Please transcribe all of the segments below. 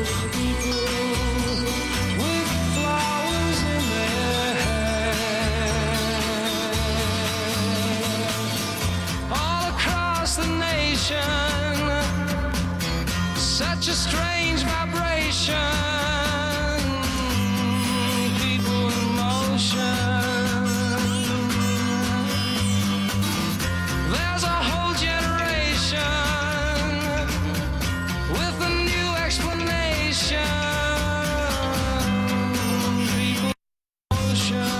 Such a strange vibration, people in motion. There's a whole generation with a new explanation. People in motion.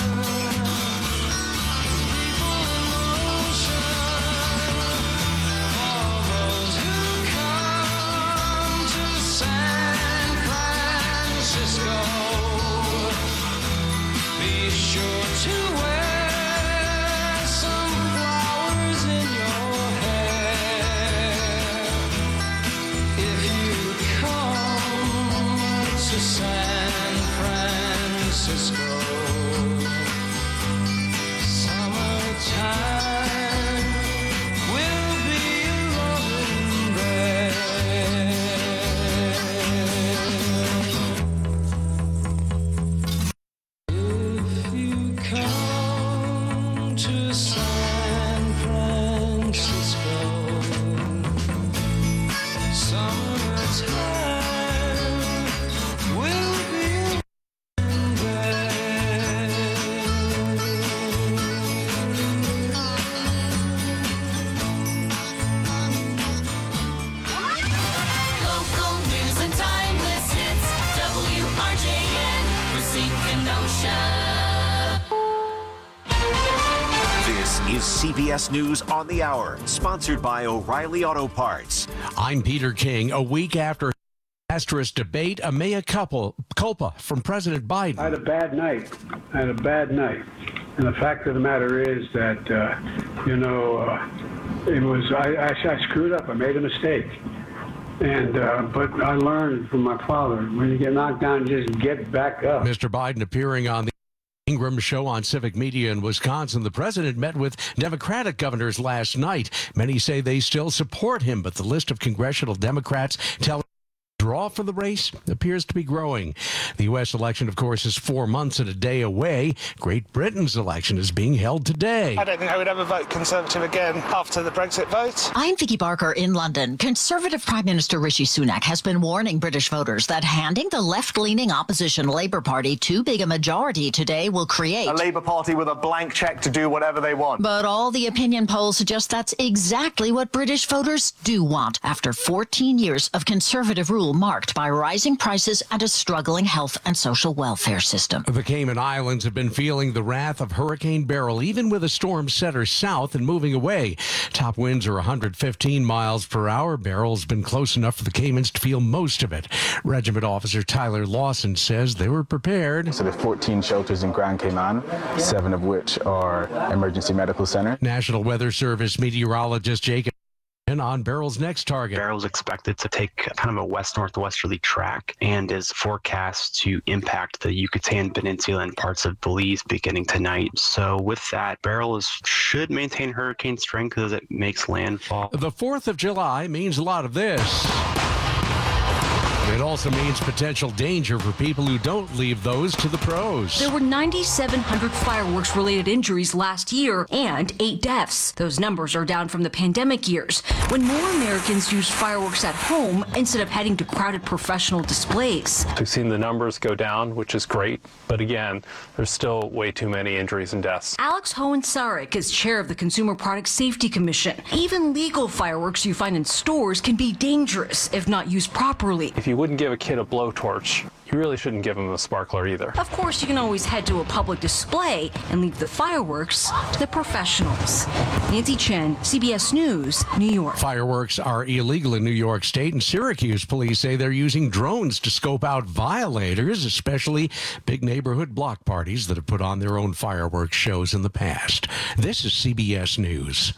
CBS News on the Hour, sponsored by O'Reilly Auto Parts. I'm Peter King. A week after disastrous debate, a mea culpa from President Biden. I had a bad night. And the fact of the matter is that, I screwed up. I made a mistake. And but I learned from my father, when you get knocked down, just get back up. Mr. Biden appearing on the Ingram Show on Civic Media in Wisconsin. The president met with Democratic governors last night. Many say they still support him, but the list of congressional Democrats telling draw for the race appears to be growing. The U.S. election, of course, is 4 months and a day away. Great Britain's election is being held today. I don't think I would ever vote Conservative again after the Brexit vote. I'm Vicky Barker in London. Conservative Prime Minister Rishi Sunak has been warning British voters that handing the left-leaning opposition Labour Party too big a majority today will create a Labour Party with a blank cheque to do whatever they want. But all the opinion polls suggest that's exactly what British voters do want after 14 years of Conservative rule marked by rising prices and a struggling health and social welfare system. The Cayman Islands have been feeling the wrath of Hurricane Beryl, even with a storm set her south and moving away. Top winds are 115 miles per hour. Beryl's been close enough for the Caymans to feel most of it. Regiment Officer Tyler Lawson says they were prepared. So there are 14 shelters in Grand Cayman, 7 of which are emergency medical center. National Weather Service meteorologist Jacob on Beryl's next target. Beryl's expected to take kind of a west-northwesterly track and is forecast to impact the Yucatan Peninsula and parts of Belize beginning tonight. So with that, Beryl should maintain hurricane strength as it makes landfall. The 4th of July means a lot of this. It also means potential danger for people who don't leave those to the pros. There were 9,700 fireworks-related injuries last year and 8 deaths. Those numbers are down from the pandemic years, when more Americans used fireworks at home instead of heading to crowded professional displays. We've seen the numbers go down, which is great, but again, there's still way too many injuries and deaths. Alex Hohensarik is chair of the Consumer Product Safety Commission. Even legal fireworks you find in stores can be dangerous if not used properly. If you wouldn't give a kid a blowtorch, you really shouldn't give them a sparkler either. Of course, you can always head to a public display and leave the fireworks to the professionals. Nancy Chen, CBS News, New York. Fireworks are illegal in New York State, and Syracuse police say they're using drones to scope out violators, especially big neighborhood block parties that have put on their own fireworks shows in the past. This is CBS News.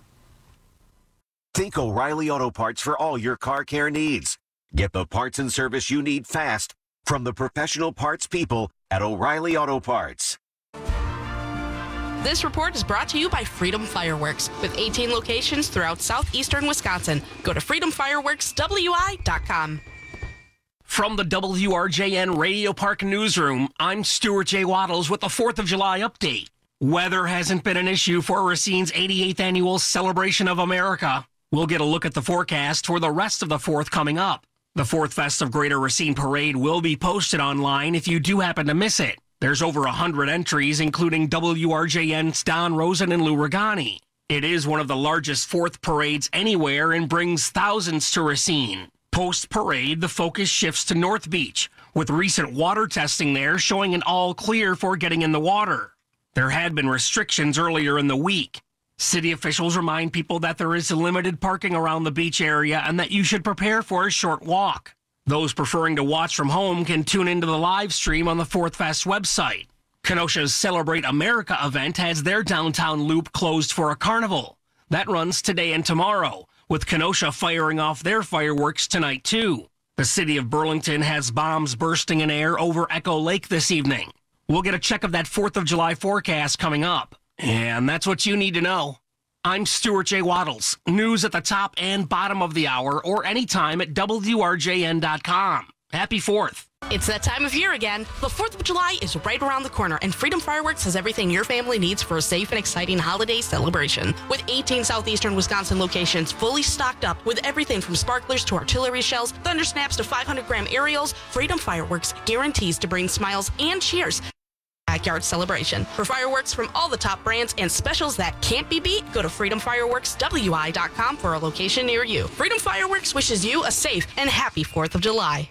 Think O'Reilly Auto Parts for all your car care needs. Get the parts and service you need fast from the professional parts people at O'Reilly Auto Parts. This report is brought to you by Freedom Fireworks, with 18 locations throughout southeastern Wisconsin. Go to freedomfireworkswi.com. From the WRJN Radio Park newsroom, I'm Stuart J. Waddles with the 4th of July update. Weather hasn't been an issue for Racine's 88th annual Celebration of America. We'll get a look at the forecast for the rest of the 4th coming up. The 4th Fest of Greater Racine Parade will be posted online if you do happen to miss it. There's over 100 entries, including WRJN's Don Rosen and Lou Regani. It is one of the largest 4th parades anywhere and brings thousands to Racine. Post-parade, the focus shifts to North Beach, with recent water testing there showing an all clear for getting in the water. There had been restrictions earlier in the week. City officials remind people that there is limited parking around the beach area and that you should prepare for a short walk. Those preferring to watch from home can tune into the live stream on the 4th Fest website. Kenosha's Celebrate America event has their downtown loop closed for a carnival. That runs today and tomorrow, with Kenosha firing off their fireworks tonight, too. The city of Burlington has bombs bursting in air over Echo Lake this evening. We'll get a check of that 4th of July forecast coming up. And that's what you need to know. I'm Stuart J. Waddles. News at the top and bottom of the hour or anytime at WRJN.com. Happy 4th. It's that time of year again. The 4th of July is right around the corner, and Freedom Fireworks has everything your family needs for a safe and exciting holiday celebration. With 18 southeastern Wisconsin locations fully stocked up with everything from sparklers to artillery shells, thunder snaps to 500-gram aerials, Freedom Fireworks guarantees to bring smiles and cheers. Backyard celebration. For fireworks from all the top brands and specials that can't be beat, go to freedomfireworkswi.com for a location near you. Freedom Fireworks wishes you a safe and happy 4th of July.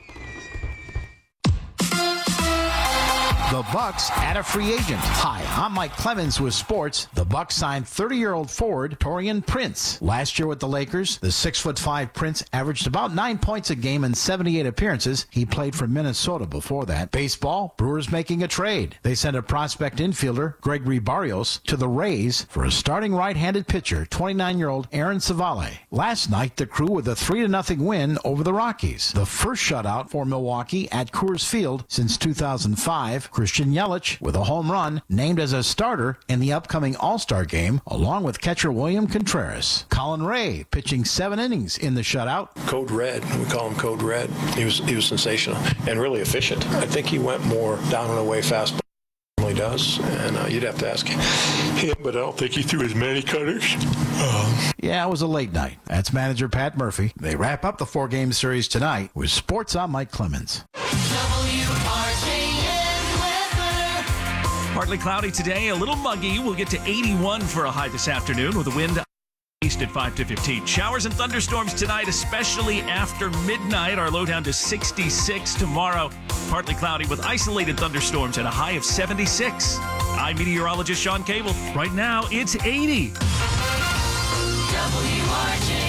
The Bucks add a free agent. Hi, I'm Mike Clemens with sports. The Bucks signed 30-year-old forward Taurean Prince. Last year with the Lakers, the 6'5" Prince averaged about 9 points a game in 78 appearances. He played for Minnesota before that. Baseball, Brewers making a trade. They sent a prospect infielder, Gregory Barrios, to the Rays for a starting right-handed pitcher, 29-year-old Aaron Savale. Last night, the Crew with a 3-0 win over the Rockies. The first shutout for Milwaukee at Coors Field since 2005. Christian Yelich with a home run, named as a starter in the upcoming All-Star game, along with catcher William Contreras. Colin Ray pitching 7 innings in the shutout. Code Red, we call him Code Red. He was sensational and really efficient. I think he went more down and away fastball than he does, and you'd have to ask him, but I don't think he threw as many cutters. Yeah, it was a late night. That's manager Pat Murphy. They wrap up the 4-game series tonight with sports. I'm Mike Clemens. Partly cloudy today, a little muggy. We'll get to 81 for a high this afternoon with a wind east at 5 to 15. Showers and thunderstorms tonight, especially after midnight. Our low down to 66 tomorrow. Partly cloudy with isolated thunderstorms at a high of 76. I'm meteorologist Sean Cable. Right now, it's 80. WRJN.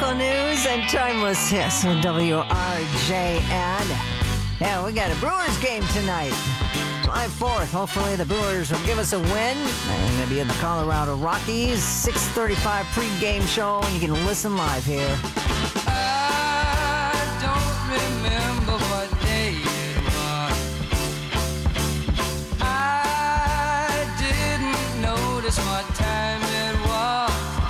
local news and timeless hits with WRJN. Yeah, we got a Brewers game tonight. July 4th. Hopefully the Brewers will give us a win. They're going to be in the Colorado Rockies. 6:35 pregame show, and you can listen live here. I don't remember what day it was. I didn't notice what time it was.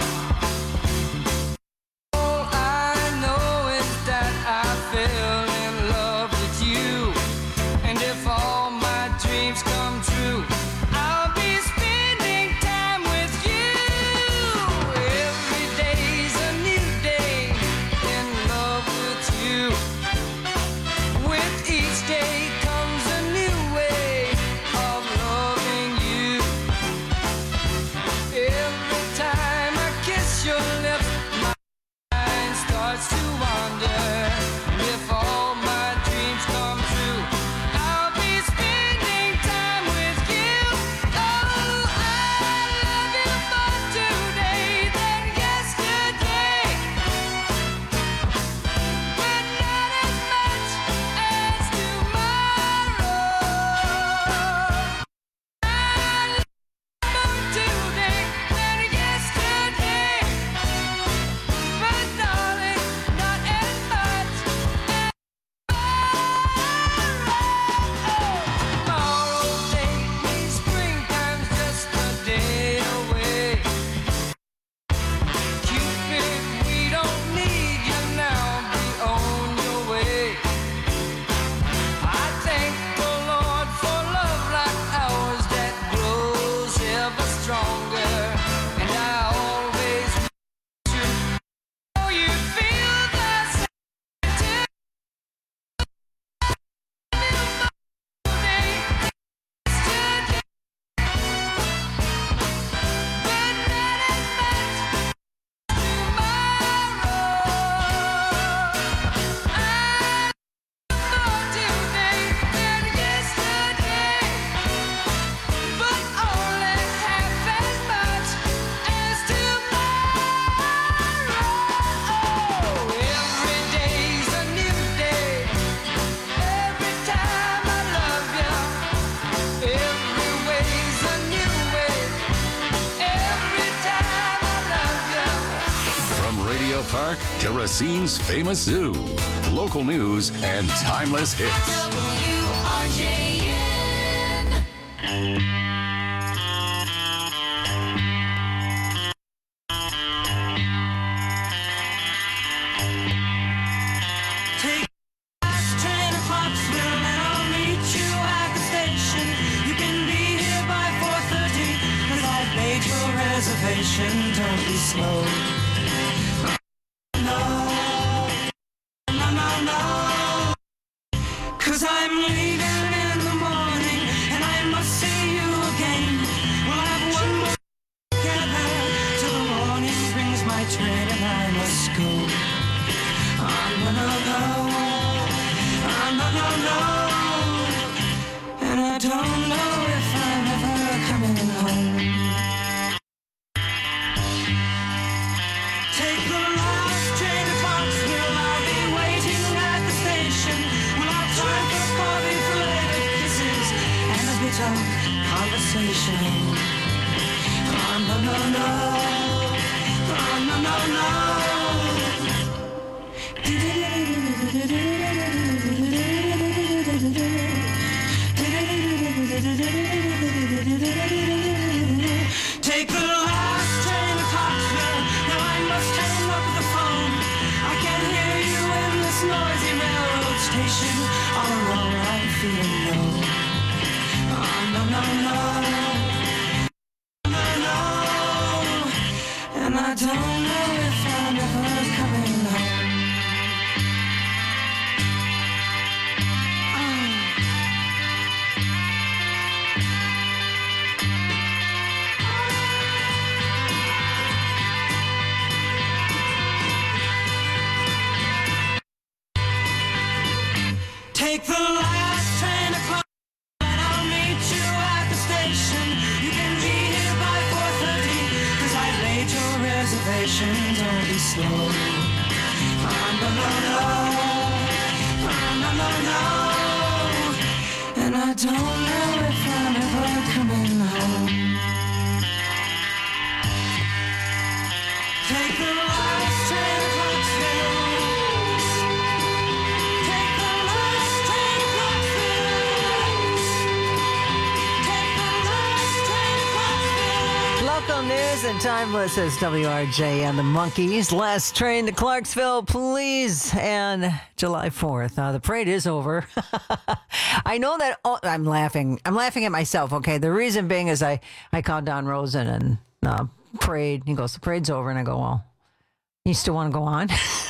All I know is that I fell in love with you. And if all my dreams come true, I'll be spending time with you. Every day's a new day in love with you. With each day comes a new way of loving you. Every time I kiss your lips, my mind starts to wander. And if all my dreams come true, I'll be spending time with you. Oh, I love you more today than yesterday, but not as much as tomorrow. I love you more today than yesterday, but darling, not as much as tomorrow. Take me, springtime's just a day away. Cupid, we don't need you now, be on your way. I thank the Lord for love like ours that grows ever stronger. And I always wish you know you feel the same too. Today, yesterday, but not as much tomorrow. I more today than yesterday, but only half as much as tomorrow. Every day's a new day. Every time I love you, every way's a new way. Every time I love you. From Radio Park to Racine's famous zoo, local news and timeless hits. Take the last train to Pottsville and I'll meet you at the station. You can be here by 4:30 'cause I've made your reservation. Don't be slow. No, no, no, no. 'Cause I'm leaving in the morning and I must see you again. We'll have one more together till the morning brings my train and I must go. No, no, no. No, no, no. And I don't know if I'm ever coming home. Take the last train to Pottsville. I'll be waiting at the station. We'll have time for coffee, for later kisses, and a bit of conversation. No, no, no. No, no, no. Take the last train to Pottsville. Now I must hang up the phone. I can hear you in this noisy railroad station. All alone I'm feeling low. No, no, no. No, no. And I don't know if I'm ever coming home. Take the last train to Pottsville and I'll meet you at the station. You can be here by 4:30 'cause I've made your reservation. Don't be slow. And I don't know if I'm ever coming home. Take the last train to Clarksville. Take the last train to Clarksville. Take the last train to Clarksville. Local news and timeless is WRJ and the Monkees. Last train to Clarksville, please. And July 4th. The parade is over. I know that. I'm laughing. I'm laughing at myself. Okay. The reason being is I called Don Rosen and parade. He goes, the parade's over. And I go, well, you still want to go on?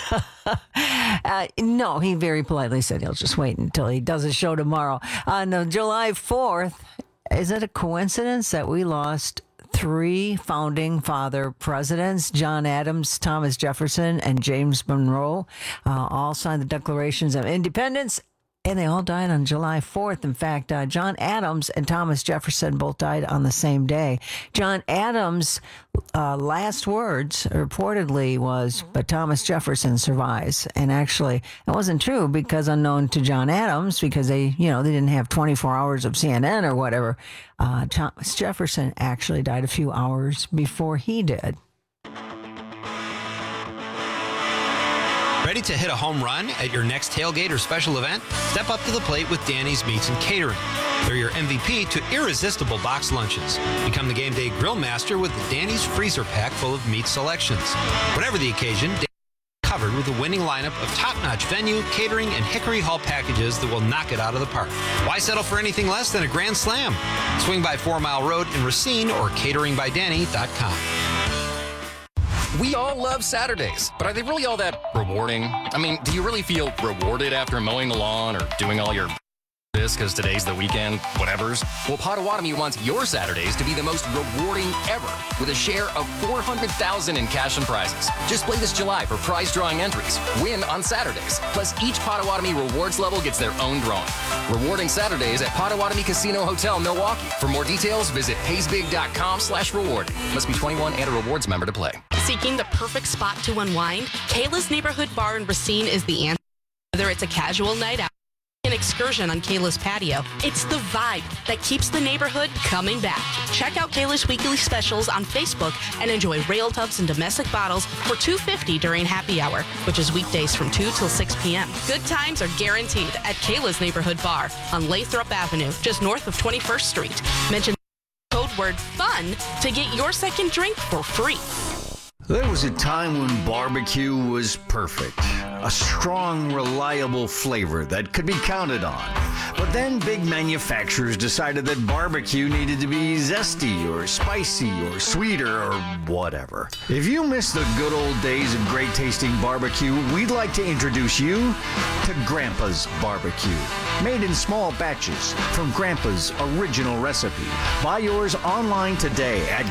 No, he very politely said he'll just wait until he does a show tomorrow. On July 4th, is it a coincidence that we lost 3 founding father presidents, John Adams, Thomas Jefferson, and James Monroe, all signed the Declarations of Independence, and they all died on July 4th. In fact, John Adams and Thomas Jefferson both died on the same day. John Adams' last words reportedly was, but Thomas Jefferson survives. And actually, that wasn't true because unknown to John Adams, because they didn't have 24 hours of CNN or whatever, Thomas Jefferson actually died a few hours before he did. Ready to hit a home run at your next tailgate or special event? Step up to the plate with Danny's Meats and Catering. They're your MVP to irresistible box lunches. Become the game day grill master with the Danny's freezer pack full of meat selections. Whatever the occasion, Danny's is covered with a winning lineup of top-notch venue, catering, and Hickory Hall packages that will knock it out of the park. Why settle for anything less than a grand slam? Swing by 4 Mile Road in Racine or cateringbydanny.com. We all love Saturdays, but are they really all that rewarding? I mean, do you really feel rewarded after mowing the lawn or doing all your this because today's the weekend, whatevers? Well, Potawatomi wants your Saturdays to be the most rewarding ever with a share of $400,000 in cash and prizes. Just play this July for prize drawing entries. Win on Saturdays. Plus, each Potawatomi rewards level gets their own drawing. Rewarding Saturdays at Potawatomi Casino Hotel, Milwaukee. For more details, visit paysbig.com/reward. Must be 21 and a rewards member to play. Seeking the perfect spot to unwind? Kayla's Neighborhood Bar in Racine is the answer. Whether it's a casual night out, an excursion on Kayla's patio, it's the vibe that keeps the neighborhood coming back. Check out Kayla's weekly specials on Facebook and enjoy rail tubs and domestic bottles for $2.50 during happy hour, which is weekdays from 2 till 6 p.m. Good times are guaranteed at Kayla's Neighborhood Bar on Lathrop Avenue, just north of 21st Street. Mention code word FUN to get your second drink for free. There was a time when barbecue was perfect. A strong, reliable flavor that could be counted on. But then big manufacturers decided that barbecue needed to be zesty or spicy or sweeter or whatever. If you miss the good old days of great tasting barbecue, we'd like to introduce you to Grandpa's Barbecue. Made in small batches from Grandpa's original recipe. Buy yours online today at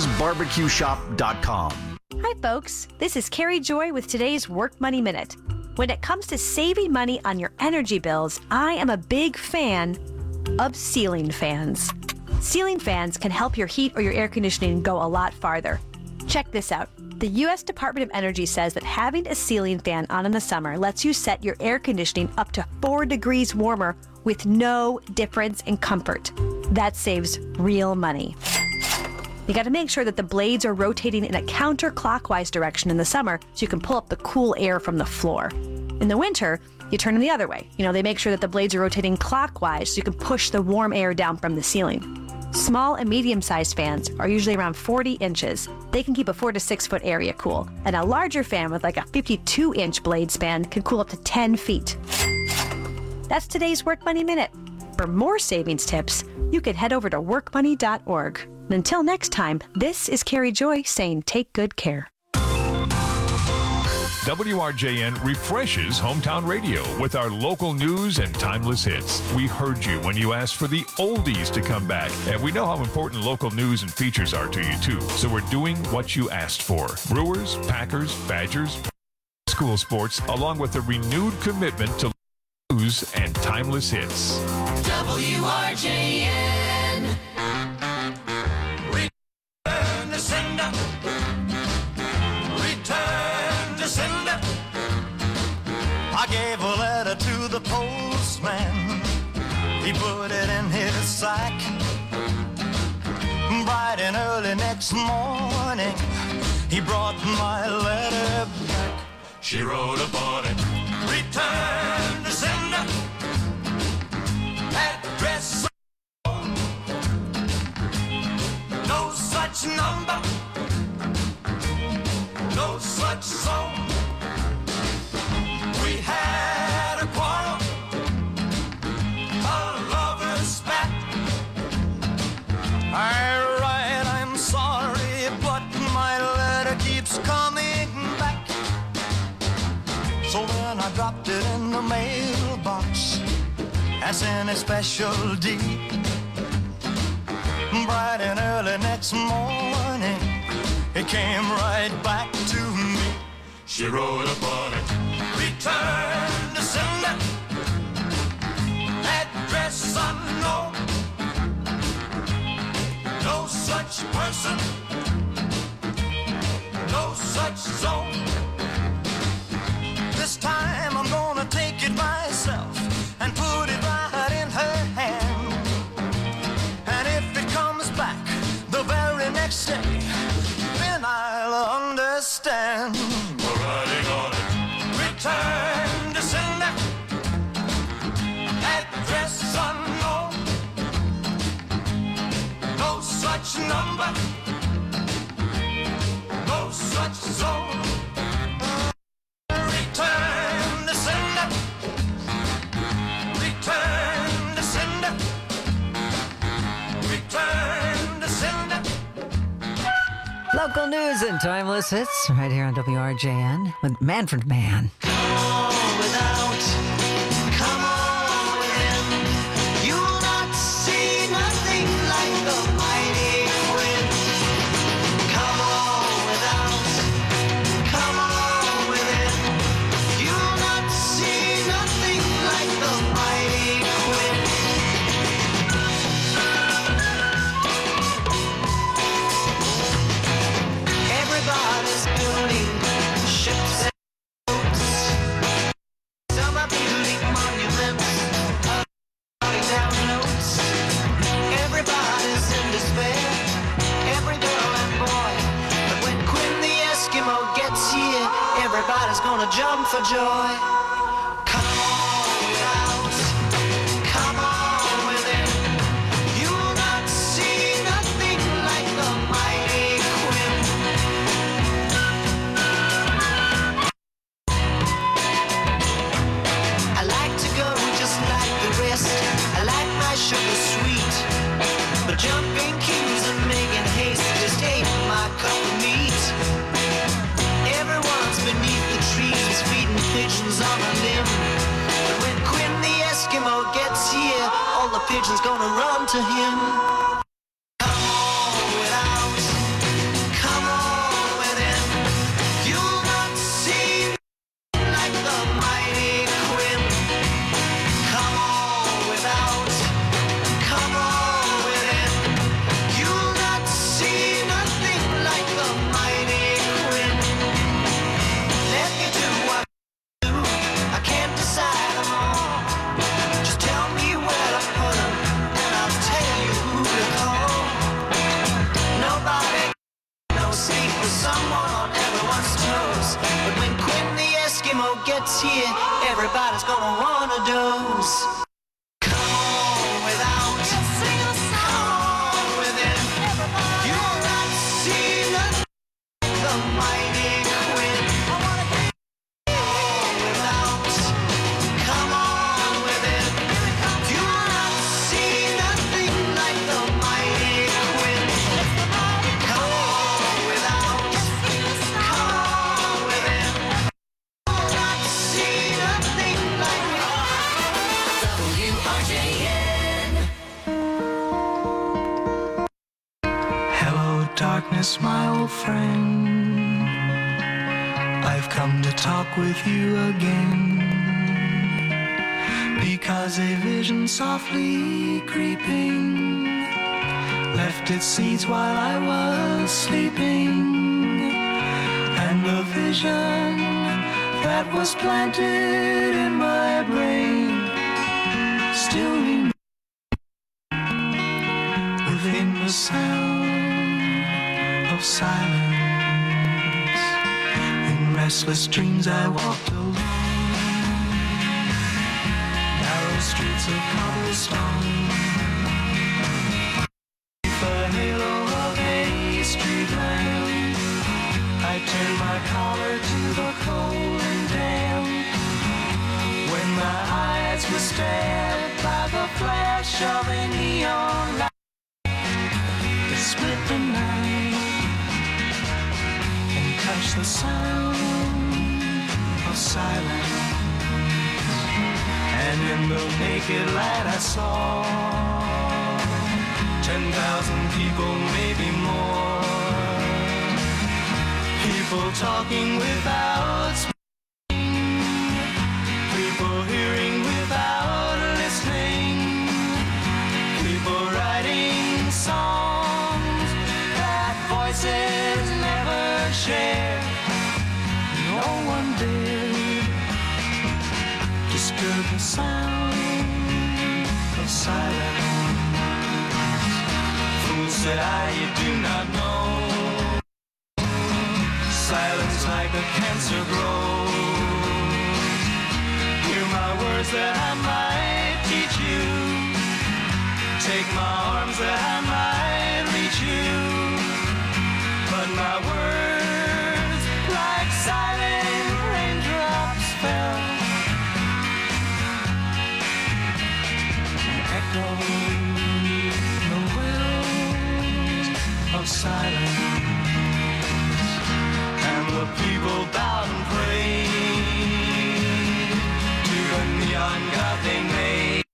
grandpasbarbecueshop.com. Hi, folks. This is Carrie Joy with today's Work Money Minute. When it comes to saving money on your energy bills, I am a big fan of ceiling fans. Ceiling fans can help your heat or your air conditioning go a lot farther. Check this out. The U.S. Department of Energy says that having a ceiling fan on in the summer lets you set your air conditioning up to 4 degrees warmer with no difference in comfort. That saves real money. You got to make sure that the blades are rotating in a counterclockwise direction in the summer so you can pull up the cool air from the floor. In the winter, you turn them the other way. They make sure that the blades are rotating clockwise so you can push the warm air down from the ceiling. Small and medium-sized fans are usually around 40 inches. They can keep a 4 to 6 foot area cool. And a larger fan with like a 52-inch blade span can cool up to 10 feet. That's today's Work Money Minute. For more savings tips, you can head over to workmoney.org. Until next time, this is Carrie Joy saying take good care. WRJN refreshes hometown radio with our local news and timeless hits. We heard you when you asked for the oldies to come back, and we know how important local news and features are to you too. So we're doing what you asked for. Brewers, Packers, Badgers, school sports, along with a renewed commitment to news and timeless hits. WRJN. Return to sender. Return to sender. gave a letter to the postman. He put it in his sack. Bright and early next morning, he brought my letter back. She wrote upon it, return to sender, address no such number, no such song. We had a quarrel, a lover's spat. Alright, I'm sorry, but my letter keeps coming back. So then I dropped it in the mailbox, as in a special deed. Bright and early next morning, it came right back to me. She wrote upon it, return to sender, address unknown. No such person, no such zone. This time I'm gonna take it myself and put it right in her hand. And if it comes back the very next day, then I'll understand. We're writing on it, return to sender, address unknown. No such number, no such zone. Return to sender, return to sender, return to sender. Local news and timeless hits right here on WRJN with Manfred Mann. Everybody's gonna jump for joy. Come on without, come on within. You'll not see nothing like the mighty Quinn. I like to go just like the rest. I like my sugar sweet, but jumping cues and making haste just ain't my cup of meat. Beneath the trees, feeding pigeons on a limb. But when Quinn the Eskimo gets here, all the pigeons gonna run to him. Come on without, come on within. You'll not see like the mighty Quinn. Come on without, come on within. You'll not see nothing like the mighty Quinn. Let me do what I do. I can't decide them all. Just tell me where to put them, and I'll tell you who to call. Nobody no sleep with someone on everyone's toes. But when Quinn the Eskimo gets here, everybody's gonna wanna doze. Come on without, come on within. You'll not see nothing like the mighty Quinn. Darkness, my old friend, I've come to talk with you again, because a vision softly creeping left its seeds while I was sleeping, and the vision that was planted in my brain still remains within the sound of silence. In restless dreams I walked alone, narrow streets of cobblestone, the halo of a street lamp. I turned my collar to the cold and damp. When my eyes were stabbed by the flash of a neon light that split the night and touched the sound of silence. And in the naked light I saw 10,000 people, maybe more. People talking without speaking, people hearing without listening, people writing songs that voices never share. No one dared disturb the sound of silence. Fool, said I, you do not know. Silence like a cancer grows. Hear my words that I might teach you. Take my arms that I might reach you. But my words, like silent raindrops, fell and echoed the wells of silence. The people bowed and prayed to the neon god they made,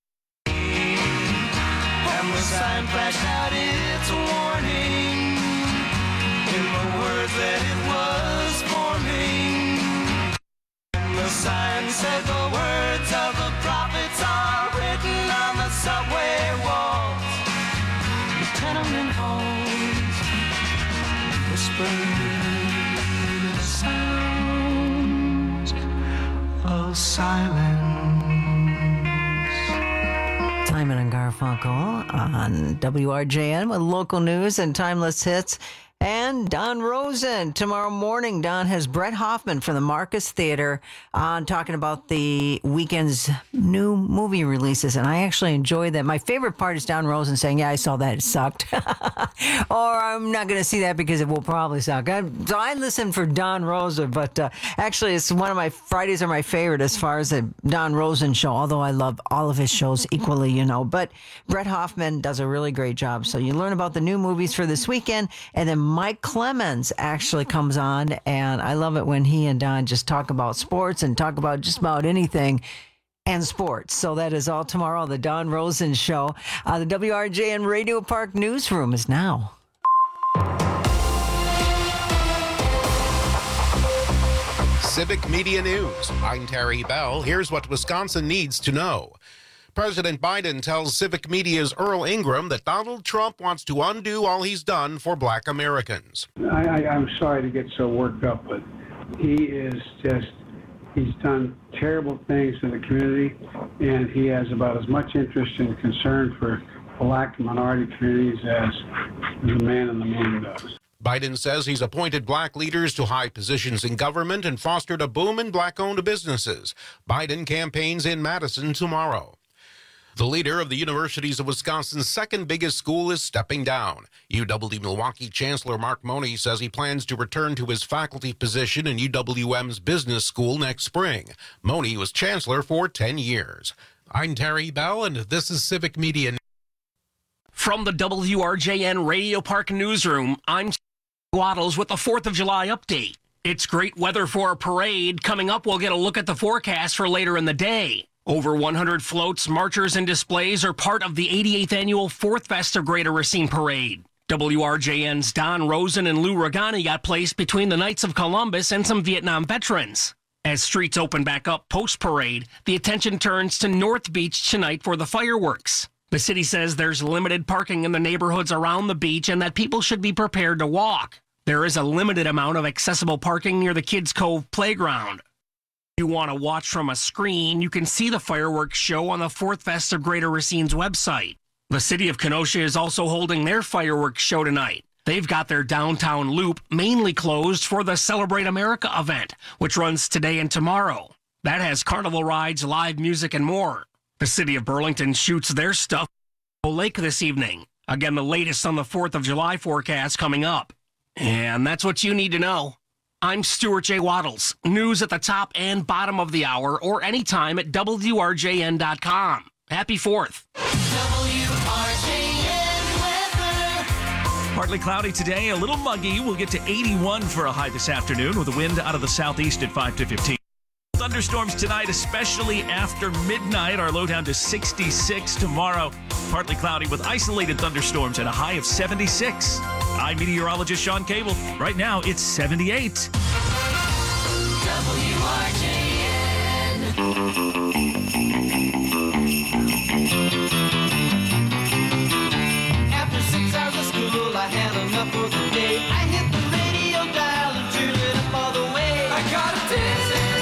and the sign flashed out its warning in the words that it was forming. And the sign said the words of the prophets are written on the subway walls, the tenement halls, whispered sounds of silence. Simon and Garfunkel on WRJN with local news and timeless hits. And Don Rosen. Tomorrow morning, Don has Brett Hoffman from the Marcus Theater on talking about the weekend's new movie releases. And I actually enjoy that. My favorite part is Don Rosen saying, yeah, I saw that. It sucked. Or I'm not going to see that because it will probably suck. So I listen for Don Rosen. But actually, it's one of my Fridays are my favorite as far as the Don Rosen show, although I love all of his shows equally, you know. But Brett Hoffman does a really great job. So you learn about the new movies for this weekend. And then Mike Clemens actually comes on, and I love it when he and Don just talk about sports and talk about just about anything and sports. So that is all tomorrow, the Don Rosen Show. The WRJN Radio Park Newsroom is now. Civic Media News. I'm Terry Bell. Here's what Wisconsin needs to know. President Biden tells Civic Media's Earl Ingram that Donald Trump wants to undo all he's done for Black Americans. I'm sorry to get so worked up, but he's done terrible things in the community, and he has about as much interest and concern for Black minority communities as the man in the moon does. Biden says he's appointed Black leaders to high positions in government and fostered a boom in Black-owned businesses. Biden campaigns in Madison tomorrow. The leader of the Universities of Wisconsin's second biggest school is stepping down. UW-Milwaukee Chancellor Mark Money says he plans to return to his faculty position in UWM's business school next spring. Money was chancellor for 10 years. I'm Terry Bell, and this is Civic Media. From the WRJN Radio Park Newsroom, I'm Waddles with the 4th of July update. It's great weather for a parade. Coming up, we'll get a look at the forecast for later in the day. Over 100 floats, marchers, and displays are part of the 88th annual 4th Fest of Greater Racine Parade. WRJN's Don Rosen and Lou Ragani got placed between the Knights of Columbus and some Vietnam veterans. As streets open back up post-parade, the attention turns to North Beach tonight for the fireworks. The city says there's limited parking in the neighborhoods around the beach and that people should be prepared to walk. There is a limited amount of accessible parking near the Kids Cove playground. you want to watch from a screen, you can see the fireworks show on the Fourth Fest of Greater Racine's website. The city of Kenosha is also holding their fireworks show tonight. They've got their downtown loop mainly closed for the Celebrate America event, which runs today and tomorrow. That has carnival rides, live music, and more. The city of Burlington shoots their stuff at Lake this evening. Again, the latest on the 4th of July forecast coming up. And that's what you need to know. I'm Stuart J. Waddles. News at the top and bottom of the hour or anytime at WRJN.com. Happy 4th. Partly cloudy today, a little muggy. We'll get to 81 for a high this afternoon with a wind out of the southeast at 5 to 15. Thunderstorms tonight, especially after midnight. Our low down to 66 tomorrow. Partly cloudy with isolated thunderstorms at a high of 76. I'm meteorologist Sean Cable. Right now, it's 78. After 6 hours of school, I had enough for the day. I hit the radio dial and turned it up all the way. I got a dance.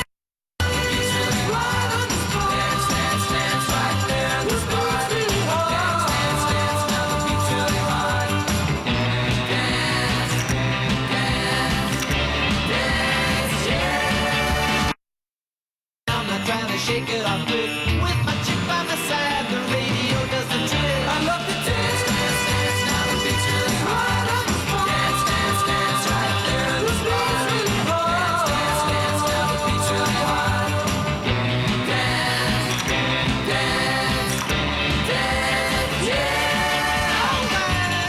Shake it off quick with my chick by my side. The radio does the trick. I love to dance, dance, dance. Now the beat's really hard on the floor. Dance, dance, dance. Right there, the beat's really hard. Dance, dance, dance. Now the beat's really hard. Dance, dance, dance, yeah. All right.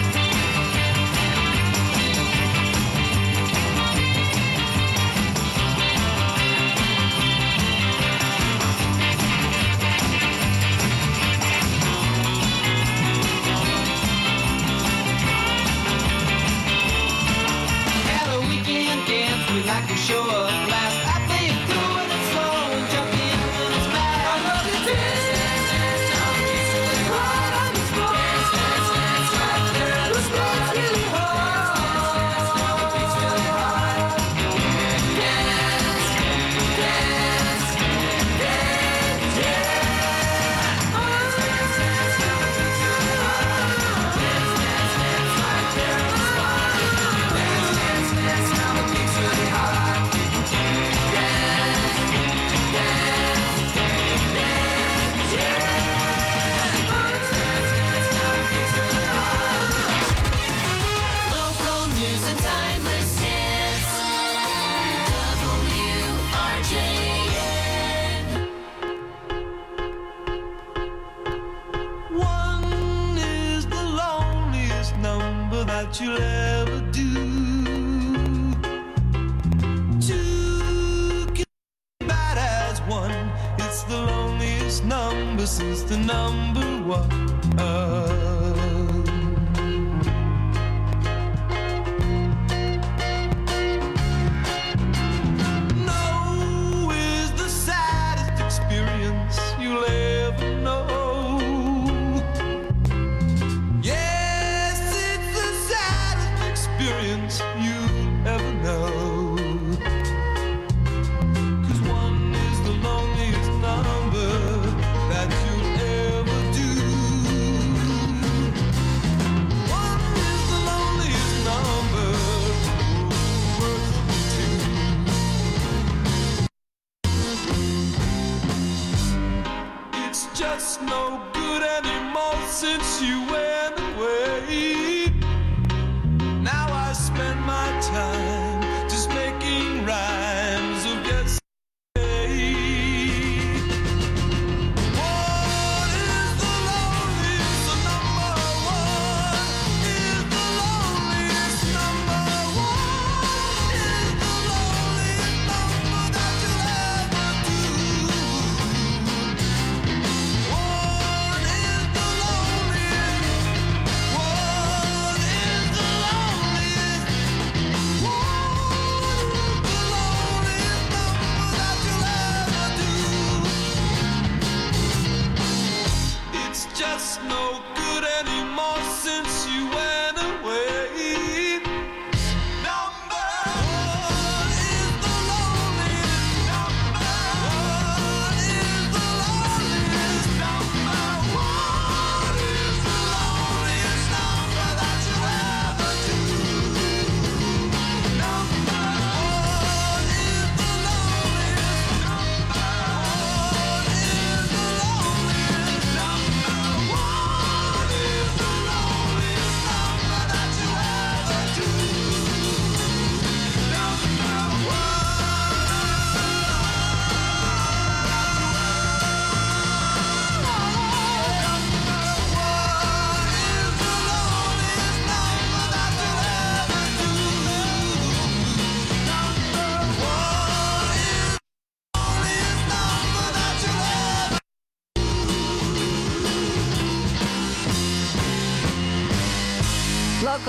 Like a show of blast. I play it through and it's slow and jump in when it's fast. I love to dance, dance, dance. Now the beat's really hard on the floor. Dance, dance, dance. Right there, the beat's really hard. Dance, dance, now the beat's really hard. Dance, dance, dance, yeah. Dance, dance, dance. Now the beat's really hard. Dance, dance, dance. Right there, the spot. Dance, dance, dance. Now the beat's really hard. Local news and timeless hits. WRJN. One is the loneliest number that you'll ever do. Two can be bad as one. It's the loneliest number since the number one. No is the saddest experience you'll ever know. Yes, it's the saddest experience you'll ever know. 'Cause one is the loneliest number that you'll ever do. One is the loneliest number worth two. It's just no good anymore since you went away. Now I spend my time just making rhymes of yesterday. One is the loneliest number. One is the loneliest number. One is the loneliest number that you'll ever do. One is the loneliest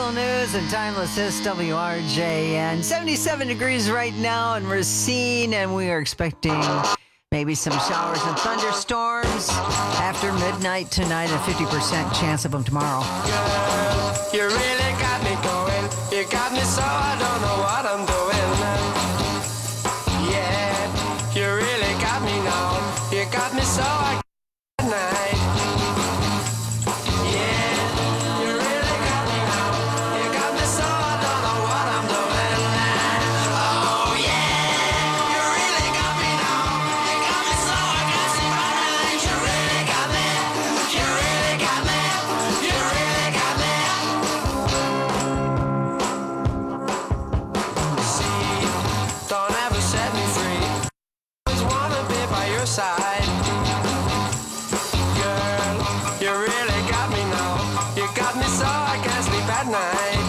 Local news and timeless hits, WRJN. 77 degrees right now in Racine, and we are expecting maybe some showers and thunderstorms after midnight tonight, a 50% chance of them tomorrow. Girl, you really got me going. You got me so I don't know what I'm doing. Yeah, you really got me now. You got me so I can't night. Side. Girl, you really got me now. You got me so I can't sleep at night.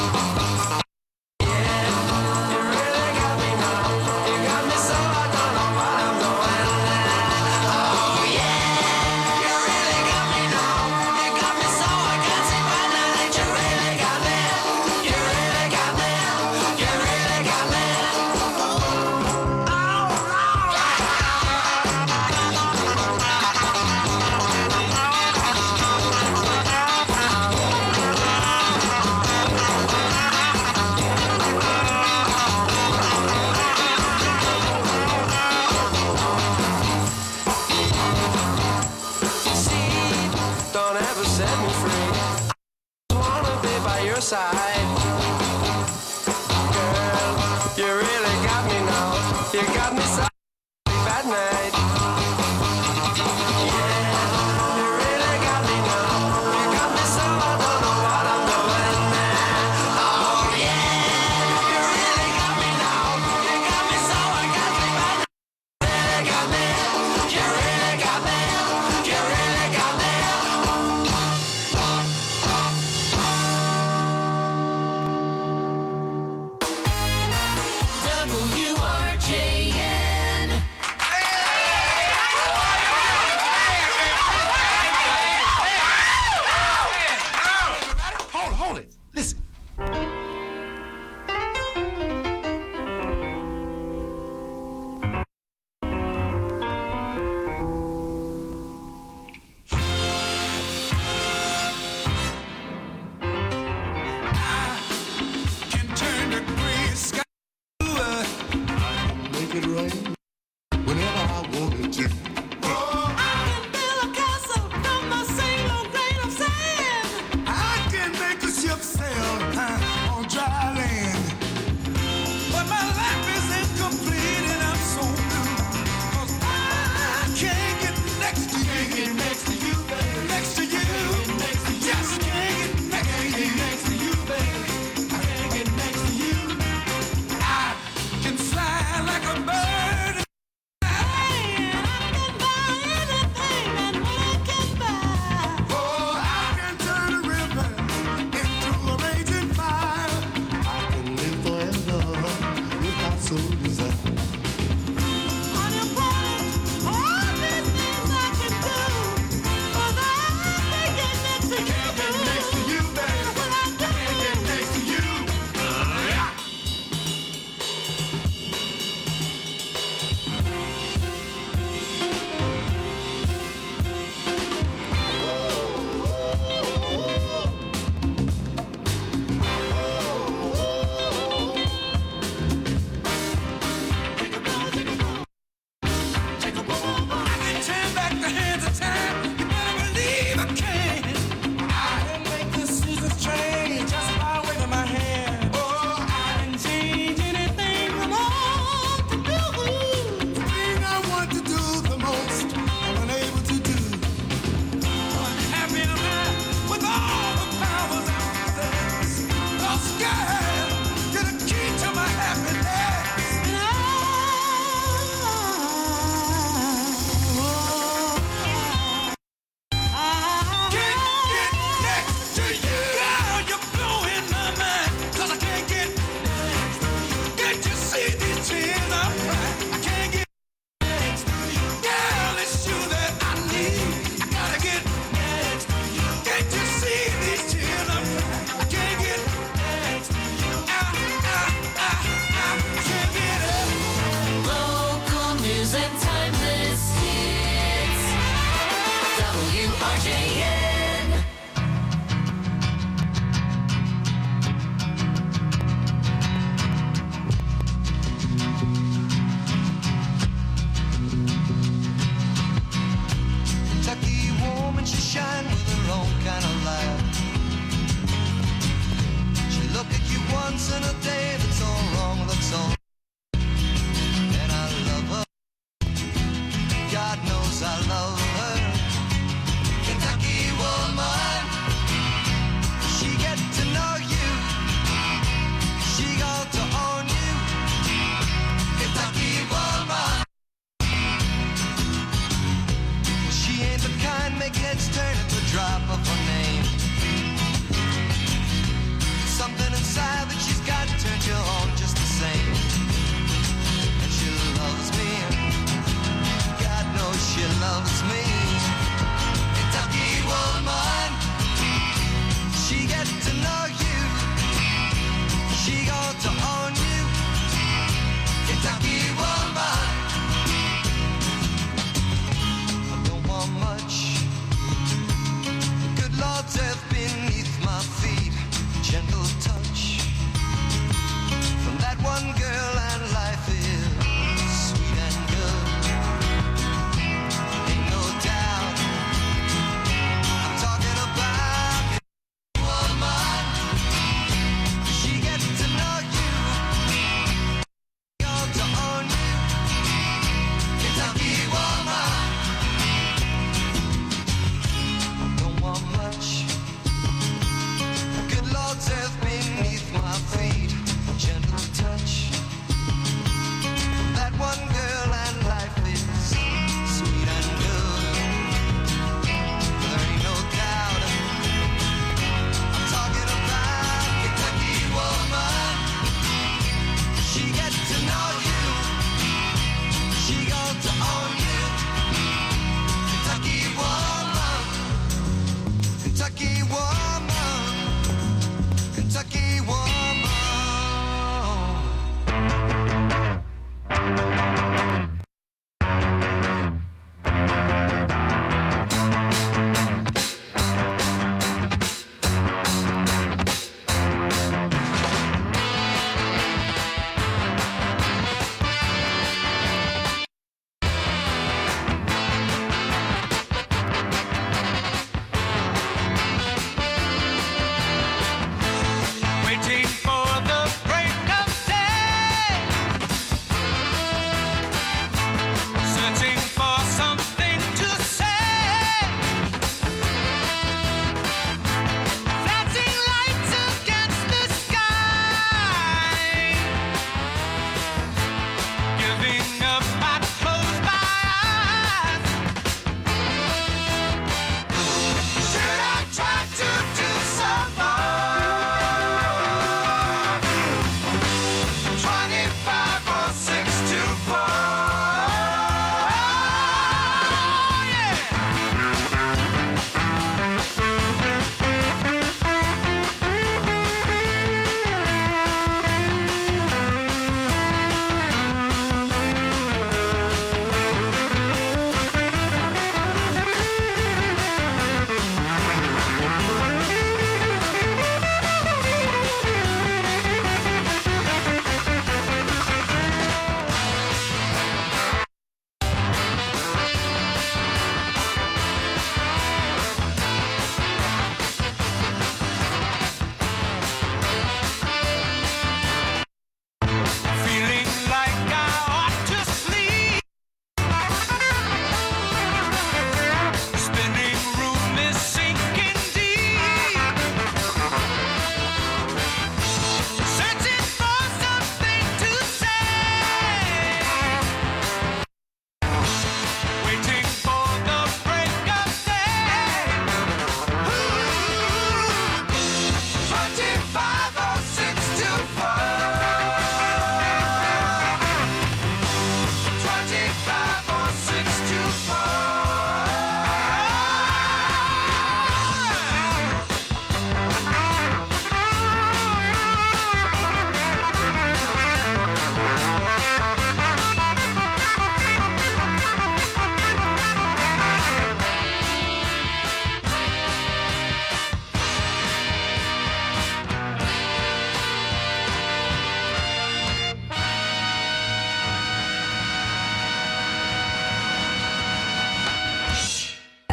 Yeah, you really got me now. You got me so I don't know what I'm doing. Oh yeah, you really got me now. You got me so I can't sleep at night. You really got me. You really got me. You really got me. Side. Girl, you really got me now. You got me so bad night. Yeah, you really got me now. You got me so I don't know what I'm doing. Oh yeah, you really got me now. You got me so I can't sleep at night. You really got me. You really got me. You really got me. WRJN.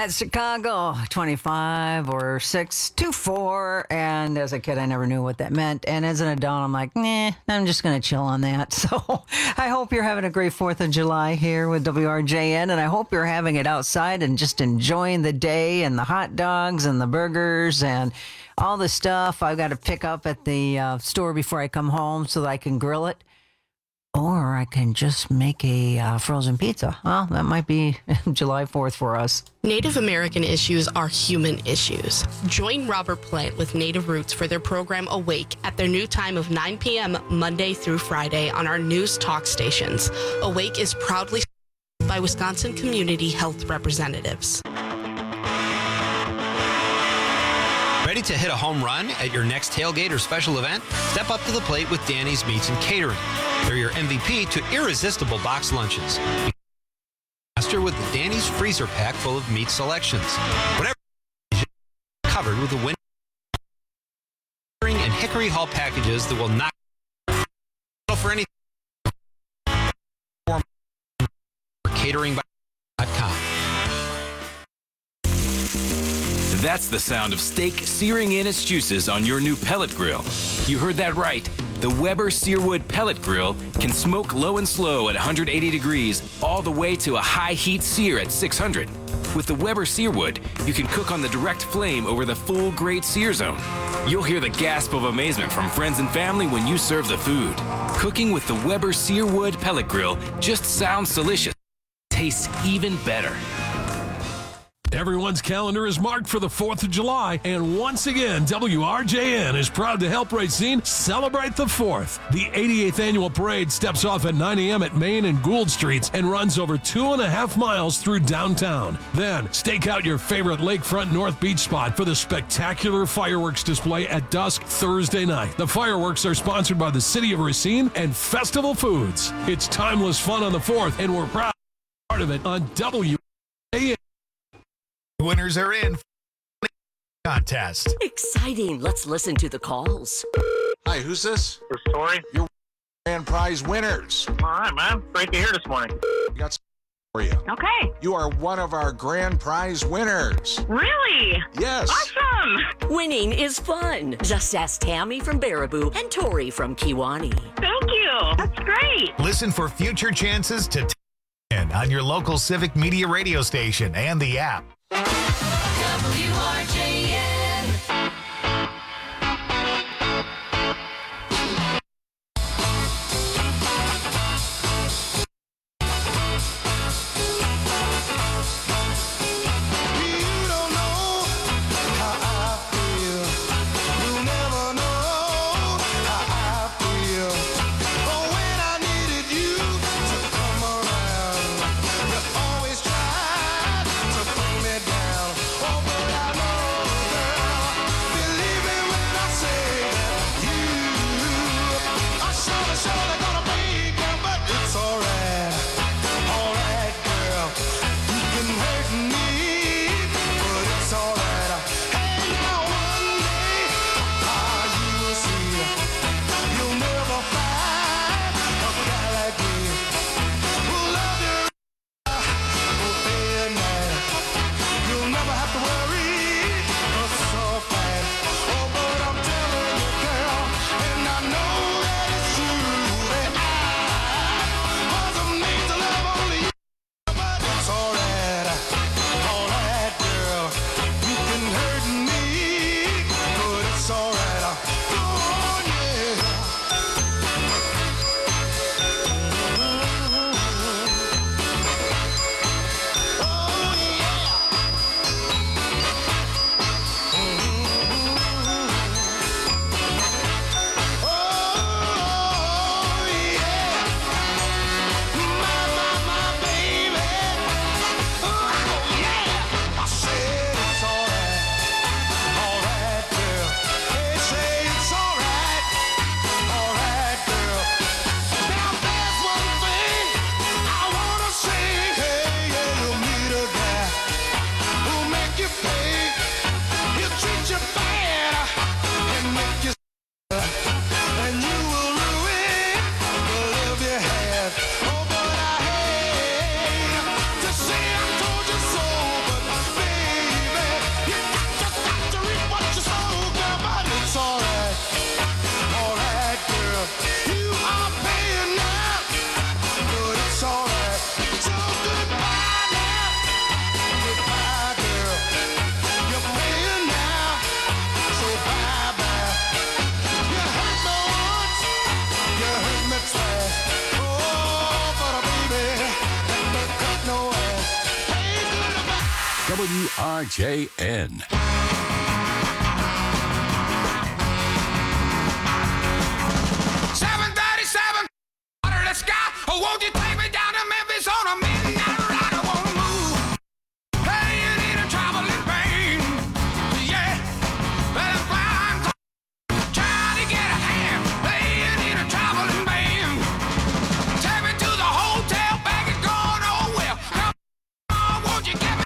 That's Chicago, 25 or 624. And as a kid, I never knew what that meant. And as an adult, I'm like, nah, I'm just going to chill on that. So I hope you're having a great 4th of July here with WRJN. And I hope you're having it outside and just enjoying the day and the hot dogs and the burgers and all the stuff I've got to pick up at the store before I come home so that I can grill it. Or I can just make a frozen pizza. Well, that might be July 4th for us. Native American issues are human issues. Join Robert Plant with Native Roots for their program Awake at their new time of 9 p.m. Monday through Friday on our news talk stations. Awake is proudly sponsored by Wisconsin Community Health Representatives. Ready to hit a home run at your next tailgate or special event? Step up to the plate with Danny's Meats and Catering. They're your MVP to irresistible box lunches. Master with the Danny's freezer pack full of meat selections. Whatever covered with a window and Hickory Hall packages that will not for anything. Catering.com. That's the sound of steak searing in its juices on your new pellet grill. You heard that right. The Weber Searwood Pellet Grill can smoke low and slow at 180 degrees all the way to a high heat sear at 600. With the Weber Searwood, you can cook on the direct flame over the full grade sear zone. You'll hear the gasp of amazement from friends and family when you serve the food. Cooking with the Weber Searwood Pellet Grill just sounds delicious. Tastes even better. Everyone's calendar is marked for the 4th of July, and once again, WRJN is proud to help Racine celebrate the 4th. The 88th annual parade steps off at 9 a.m. at Main and Gould Streets and runs over 2.5 miles through downtown. Then, stake out your favorite lakefront North Beach spot for the spectacular fireworks display at dusk Thursday night. The fireworks are sponsored by the City of Racine and Festival Foods. It's timeless fun on the 4th, and we're proud to be part of it on WRJN. Winners are in contest. Exciting. Let's listen to the calls. Hi, who's this? This is Tori. Your grand prize winners. All right, man. Great to hear this morning. We got for you. Okay. You are one of our grand prize winners. Really? Yes. Awesome. Winning is fun. Just ask Tammy from Baraboo and Tori from Kiwani. Thank you. That's great. Listen for future chances to in on your local Civic Media radio station and the app. WRJN. Always tried to bring me down. Oh, but I know WRJN. 737, under the sky. Oh, won't you take me down to Memphis on a midnight ride? I won't move. Playing in a traveling pain. Yeah, but I'm flying, trying to get a hand. Playing in a traveling band. Take me to the hotel, back and going nowhere. Come on, won't you get me?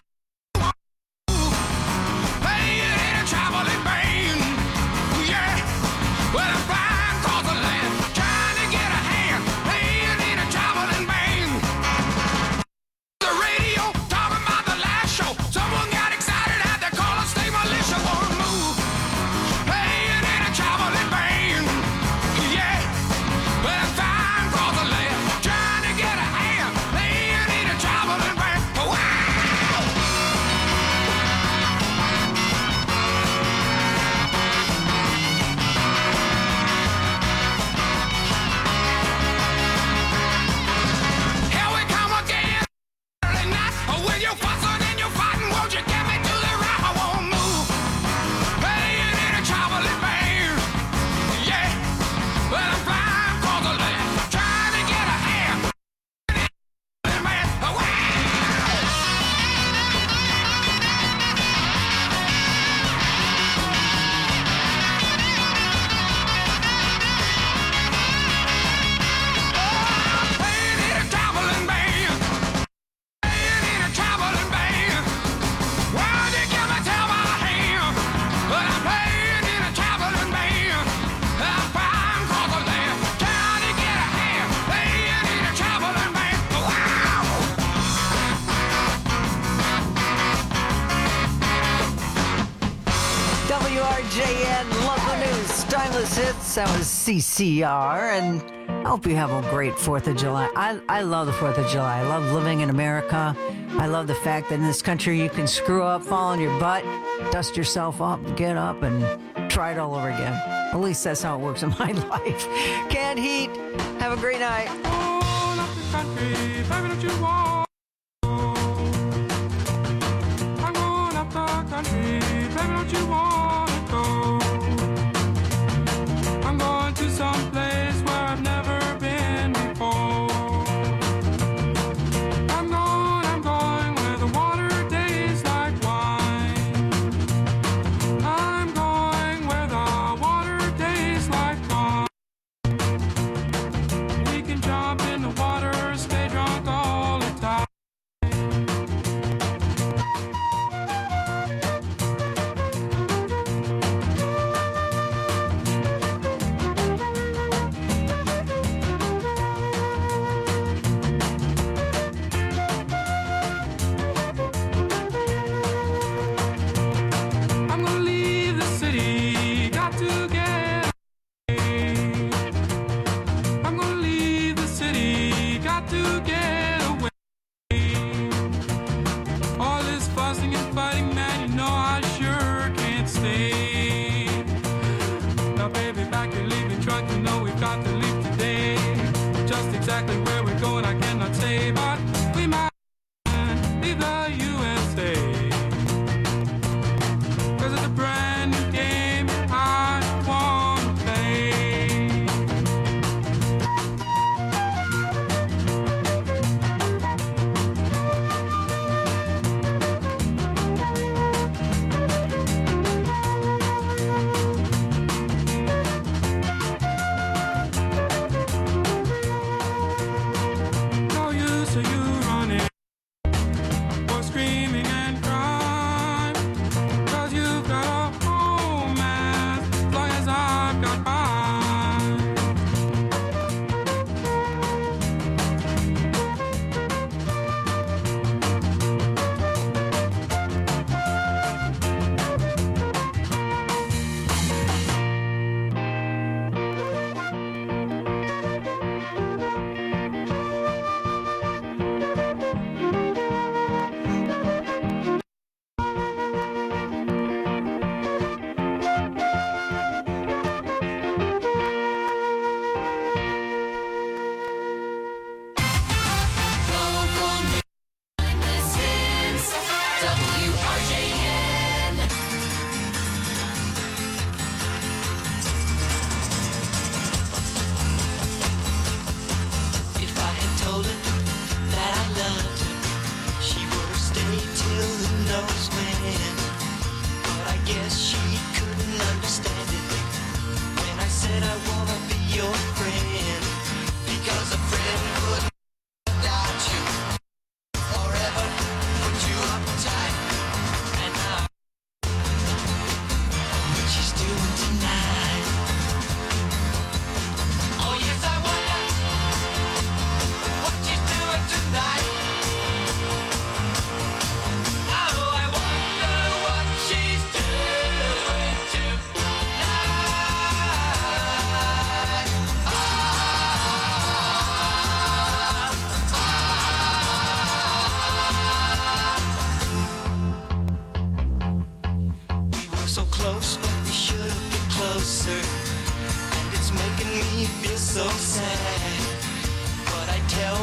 Playing in a traveling band. Yeah, but I'm flying across the land, trying to get a hand. Playing in a traveling band. The radio talking about the last show. Someone got excited, had to call a state militia. Won't move. Playing in a traveling band. Yeah, but I'm flying across the land, trying to get a hand. Playing in a traveling band. Wow. Here we come again. Saturday night. With your fussing and your fighting, won't you get me to the right? I won't move. Playing in a traveling band. Yeah, but I'm flying across the land, trying to get a hand. Man, wow. Playing in a traveling band. Playing in a traveling band. Why'd you give me tell my hand? But I'm playing in a traveling band. I'm flying across the land, trying to get a hand. Playing in a traveling band. Wow. WRJN local news, timeless hits. That was CCR, and I hope you have a great 4th of July. I love the 4th of July. I love living in America. I love the fact that in this country you can screw up, fall on your butt, dust yourself up, get up, and try it all over again. At least that's how it works in my life. Canned Heat. Have a great night. Baby, don't you want? I'm going up the country, baby, don't you want to go? I'm going to some place where I've never been before. I'm going where the water tastes like wine. I'm going where the water tastes like wine. We can jump in the water, stay drunk all the time. I'm gonna leave the city, got to get away. I'm gonna leave the city, got to get away. All this fussing and fighting, man, you know I sure can't stay. Now, baby, back your leaving truck, you know we've got to leave today. Just exactly where we're going, I cannot say, but we might leave the USA. 'Cause it's a brand new game I wanna play.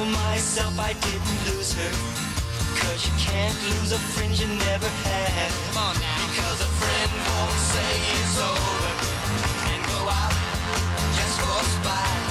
tell myself I didn't lose her. Cause you can't lose a friend you never had. Come on now. Because a friend won't say it's over and go out just for a spite.